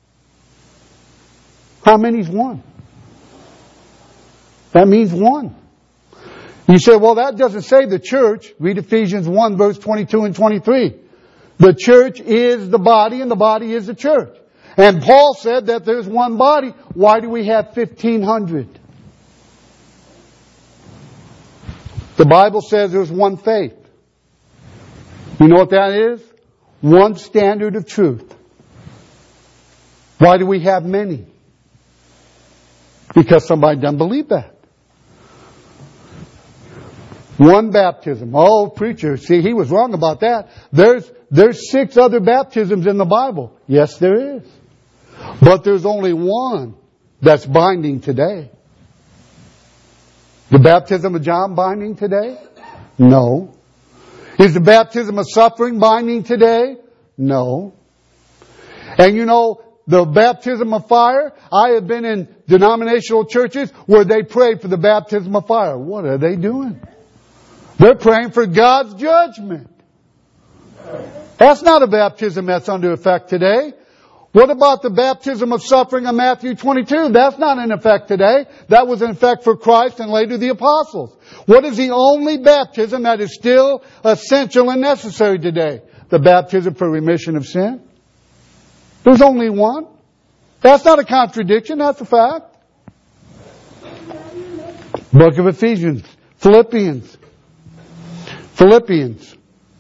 How many is one? That means one. You say, well, that doesn't say the church. Read Ephesians one, verse twenty-two and twenty-three. The church is the body, and the body is the church. And Paul said that there's one body. Why do we have fifteen hundred? The Bible says there's one faith. You know what that is? One standard of truth. Why do we have many? Because somebody doesn't believe that. One baptism. Oh, preacher, see, he was wrong about that. There's, there's six other baptisms in the Bible. Yes, there is. But there's only one that's binding today. The baptism of John binding today? No. Is the baptism of suffering binding today? No. And you know, the baptism of fire, I have been in denominational churches where they pray for the baptism of fire. What are they doing? They're praying for God's judgment. That's not a baptism that's under effect today. What about the baptism of suffering of Matthew twenty-two? That's not in effect today. That was in effect for Christ and later the apostles. What is the only baptism that is still essential and necessary today? The baptism for remission of sin. There's only one. That's not a contradiction. That's a fact. Book of Ephesians. Philippians. Philippians.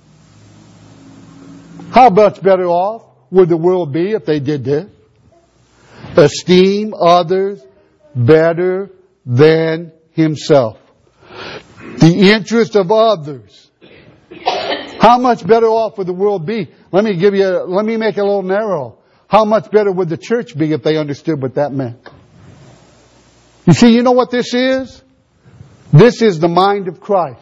How much better off would the world be if they did this? Esteem others better than himself. The interest of others. How much better off would the world be? Let me give you, a, let me make it a little narrow. How much better would the church be if they understood what that meant? You see, you know what this is? This is the mind of Christ.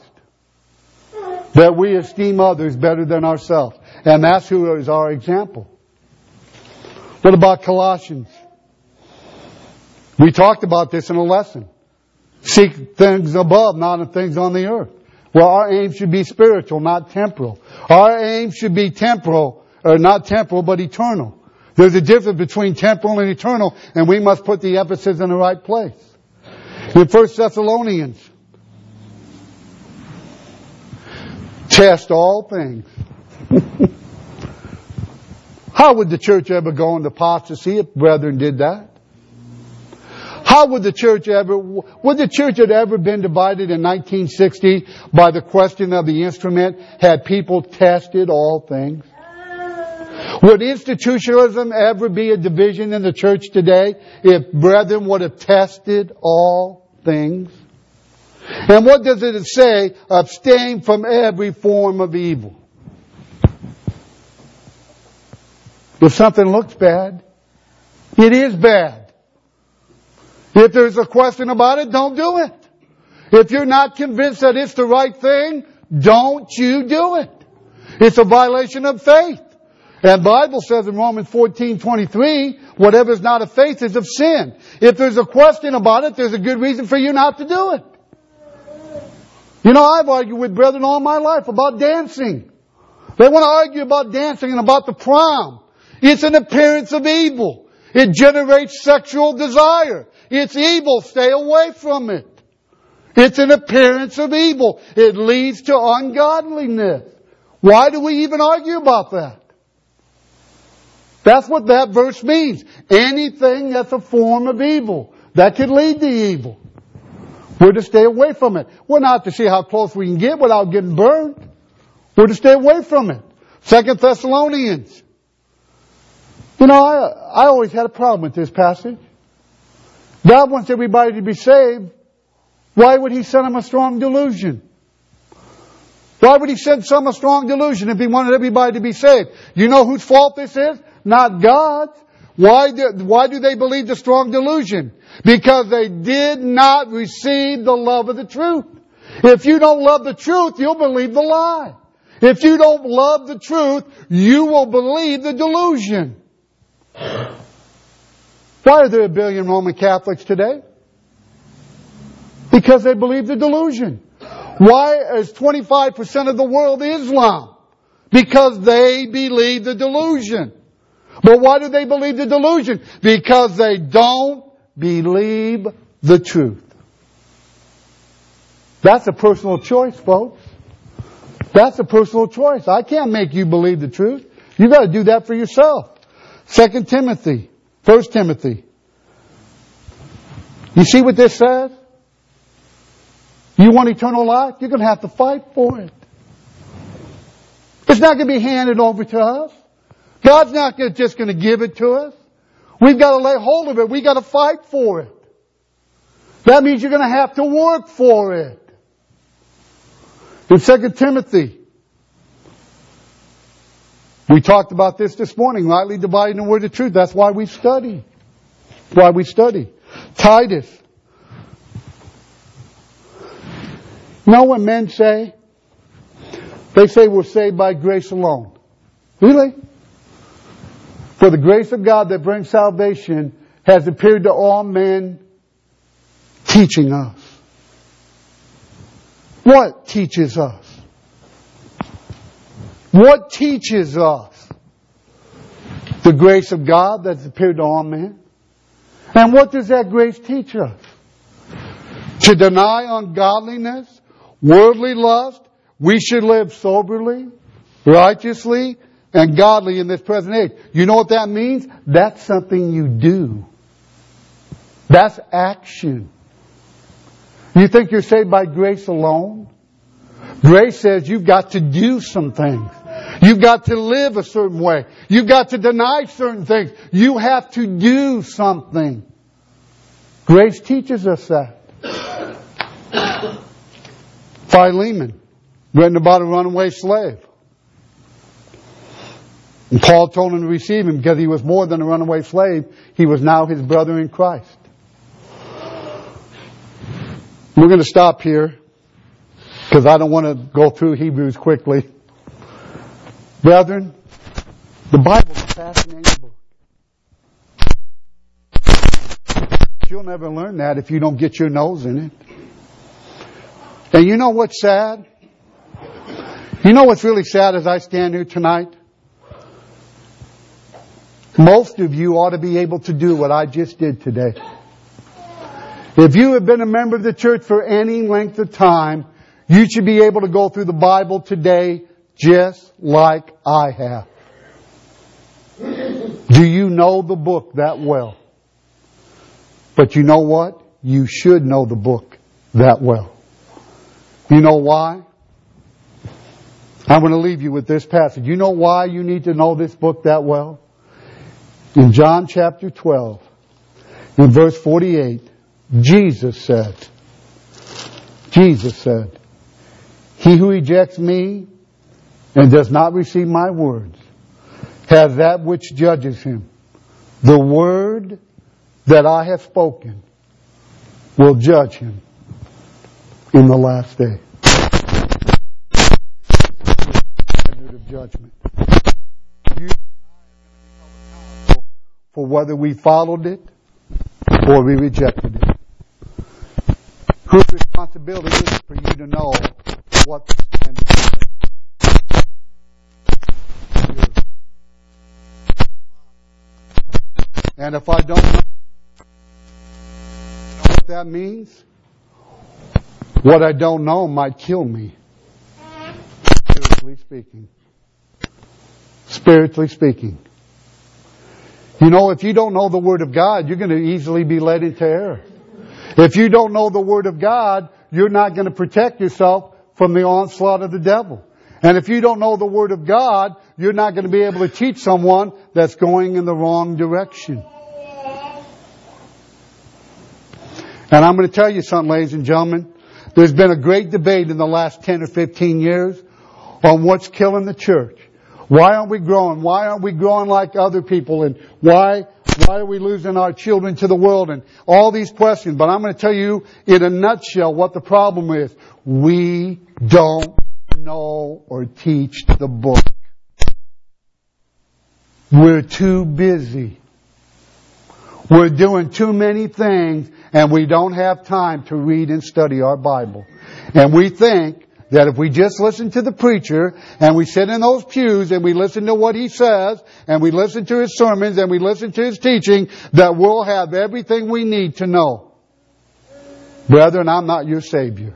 That we esteem others better than ourselves. And that's who is our example. What about Colossians? We talked about this in a lesson. Seek things above, not in things on the earth. Well, our aim should be spiritual, not temporal. Our aim should be temporal, or not temporal, but eternal. There's a difference between temporal and eternal, and we must put the emphasis in the right place. In First Thessalonians, test all things. How would the church ever go into apostasy if brethren did that? How would the church ever, would the church have ever been divided in nineteen sixty by the question of the instrument had people tested all things? Would institutionalism ever be a division in the church today if brethren would have tested all things? And what does it say? Abstain from every form of evil. If something looks bad, it is bad. If there's a question about it, don't do it. If you're not convinced that it's the right thing, don't you do it. It's a violation of faith. And the Bible says in Romans fourteen twenty-three, whatever is not of faith is of sin. If there's a question about it, there's a good reason for you not to do it. You know, I've argued with brethren all my life about dancing. They want to argue about dancing and about the prom. It's an appearance of evil. It generates sexual desire. It's evil. Stay away from it. It's an appearance of evil. It leads to ungodliness. Why do we even argue about that? That's what that verse means. Anything that's a form of evil that could lead to evil. We're to stay away from it. We're not to see how close we can get without getting burned. We're to stay away from it. Second Thessalonians. You know, I, I always had a problem with this passage. God wants everybody to be saved. Why would He send them a strong delusion? Why would He send some a strong delusion if He wanted everybody to be saved? You know whose fault this is? Not God's. Why do, why do they believe the strong delusion? Because they did not receive the love of the truth. If you don't love the truth, you'll believe the lie. If you don't love the truth, you will believe the delusion. Why are there a billion Roman Catholics today? Because they believe the delusion. Why is twenty-five percent of the world Islam? Because they believe the delusion. But why do they believe the delusion? Because they don't believe the truth. That's a personal choice, folks. That's a personal choice. I can't make you believe the truth. You've got to do that for yourself. Second Timothy. First Timothy. You see what this says? You want eternal life? You're going to have to fight for it. It's not going to be handed over to us. God's not just going to give it to us. We've got to lay hold of it. We've got to fight for it. That means you're going to have to work for it. In Second Timothy, we talked about this this morning, rightly dividing the word of truth. That's why we study. That's why we study. Titus. You know what men say? They say we're saved by grace alone. Really? For the grace of God that brings salvation has appeared to all men, teaching us. What teaches us? What teaches us? The grace of God that's appeared to all men. And what does that grace teach us? To deny ungodliness, worldly lust, we should live soberly, righteously, and godly in this present age. You know what that means? That's something you do. That's action. You think you're saved by grace alone? Grace says you've got to do some things. You've got to live a certain way. You've got to deny certain things. You have to do something. Grace teaches us that. Philemon, written about a runaway slave. And Paul told him to receive him because he was more than a runaway slave. He was now his brother in Christ. We're going to stop here because I don't want to go through Hebrews quickly. Brethren, the Bible is a fascinating book. But you'll never learn that if you don't get your nose in it. And you know what's sad? You know what's really sad as I stand here tonight? Most of you ought to be able to do what I just did today. If you have been a member of the church for any length of time, you should be able to go through the Bible today just like I have. Do you know the book that well? But you know what? You should know the book that well. You know why? I'm going to leave you with this passage. You know why you need to know this book that well? In John chapter twelve, in verse forty-eight, Jesus said, Jesus said, "He who rejects me and does not receive my words has that which judges him. The word that I have spoken will judge him in the last day." Of judgment. You for whether we followed it or we rejected it. Whose responsibility is it for you to know what the standard is? And if I don't know what that means, what I don't know might kill me. Spiritually speaking. Spiritually speaking. You know, if you don't know the Word of God, you're going to easily be led into error. If you don't know the Word of God, you're not going to protect yourself from the onslaught of the devil. And if you don't know the Word of God, you're not going to be able to teach someone that's going in the wrong direction. And I'm going to tell you something, ladies and gentlemen. There's been a great debate in the last ten or fifteen years on what's killing the church. Why aren't we growing? Why aren't we growing like other people? And why, why are we losing our children to the world? And all these questions. But I'm going to tell you in a nutshell what the problem is. We don't know or teach the book. We're too busy. We're doing too many things and we don't have time to read and study our Bible. And we think that if we just listen to the preacher and we sit in those pews and we listen to what he says and we listen to his sermons and we listen to his teaching, that we'll have everything we need to know. Brethren, I'm not your Savior.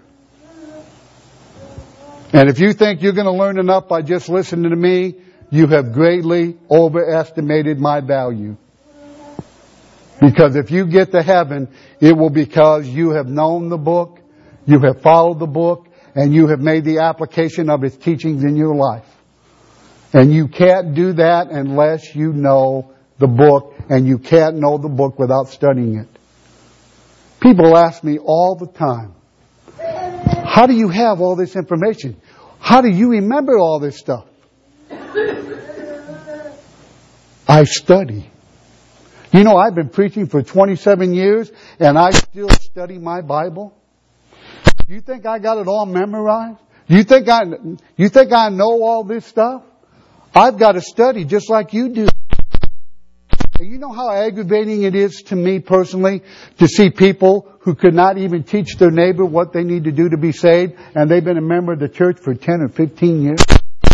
And if you think you're going to learn enough by just listening to me, you have greatly overestimated my value. Because if you get to heaven, it will be because you have known the book, you have followed the book, and you have made the application of its teachings in your life. And you can't do that unless you know the book, and you can't know the book without studying it. People ask me all the time, how do you have all this information? How do you remember all this stuff? I study. You know, I've been preaching for twenty-seven years, and I still study my Bible. You think I got it all memorized? You think I, you think I know all this stuff? I've got to study just like you do. And you know how aggravating it is to me personally to see people who could not even teach their neighbor what they need to do to be saved, and they've been a member of the church for ten or fifteen years.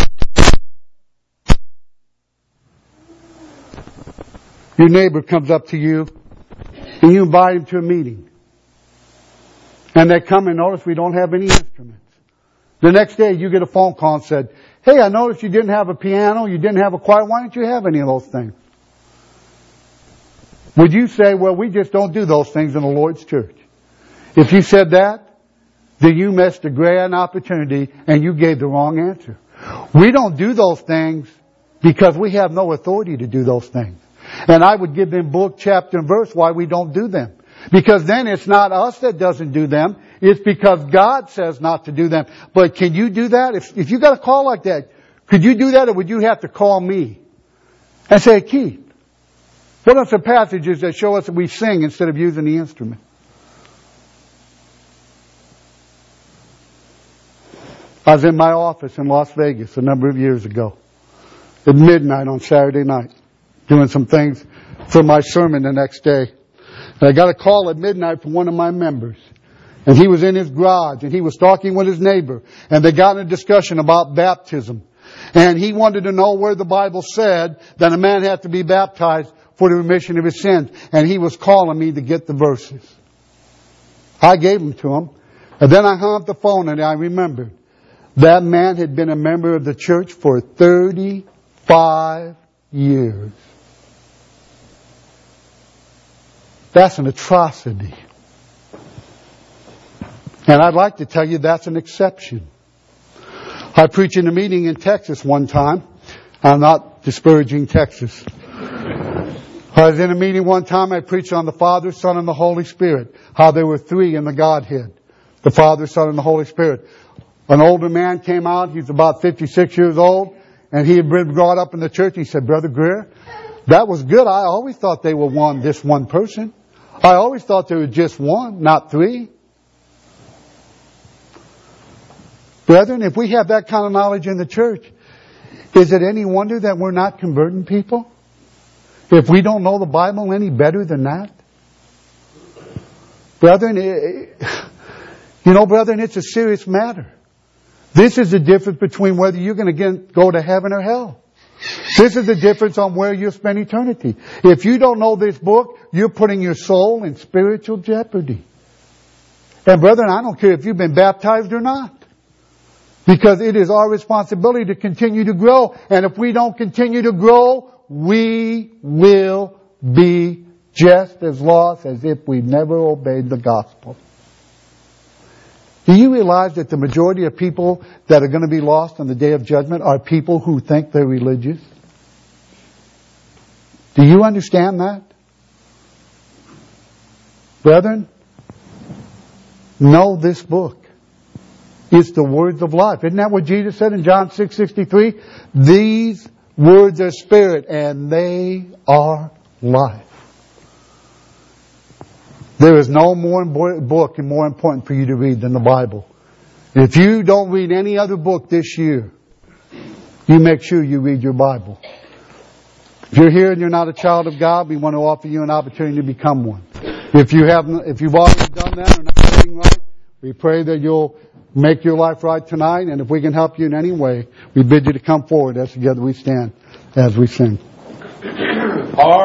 Your neighbor comes up to you and you invite him to a meeting. And they come and notice we don't have any instruments. The next day you get a phone call and said, hey, I noticed you didn't have a piano, you didn't have a choir, why don't you have any of those things? Would you say, well, we just don't do those things in the Lord's church? If you said that, then you missed a grand opportunity and you gave the wrong answer. We don't do those things because we have no authority to do those things. And I would give them book, chapter, and verse why we don't do them. Because then it's not us that doesn't do them. It's because God says not to do them. But can you do that? If, if you got a call like that, could you do that, or would you have to call me and say, Keith, what are some passages that show us that we sing instead of using the instrument? I was in my office in Las Vegas a number of years ago at midnight on Saturday night, doing some things for my sermon the next day. And I got a call at midnight from one of my members. And he was in his garage and he was talking with his neighbor. And they got in a discussion about baptism. And he wanted to know where the Bible said that a man had to be baptized for the remission of his sins. And he was calling me to get the verses. I gave them to him. And then I hung up the phone and I remembered that man had been a member of the church for thirty-five years. That's an atrocity. And I'd like to tell you that's an exception. I preached in a meeting in Texas one time. I'm not disparaging Texas. I was in a meeting one time. I preached on the Father, Son, and the Holy Spirit. How there were three in the Godhead. The Father, Son, and the Holy Spirit. An older man came out. He's about fifty-six years old. And he had been brought up in the church. He said, Brother Greer, that was good. I always thought they were one, this one person. I always thought there was just one, not three. Brethren, if we have that kind of knowledge in the church, is it any wonder that we're not converting people? If we don't know the Bible any better than that? Brethren, you know, brethren, it's a serious matter. This is the difference between whether you're going to get, go to heaven or hell. This is the difference on where you'll spend eternity. If you don't know this book, you're putting your soul in spiritual jeopardy. And brethren, I don't care if you've been baptized or not. Because it is our responsibility to continue to grow. And if we don't continue to grow, we will be just as lost as if we never obeyed the gospel. Do you realize that the majority of people that are going to be lost on the day of judgment are people who think they're religious? Do you understand that? Brethren, know this book. It's the words of life. Isn't that what Jesus said in John six sixty-three? These words are spirit and they are life. There is no more book and more important for you to read than the Bible. And if you don't read any other book this year, you make sure you read your Bible. If you're here and you're not a child of God, we want to offer you an opportunity to become one. If you haven't, if you've already done that or not doing right, we pray that you'll make your life right tonight. And if we can help you in any way, we bid you to come forward as together we stand as we sing.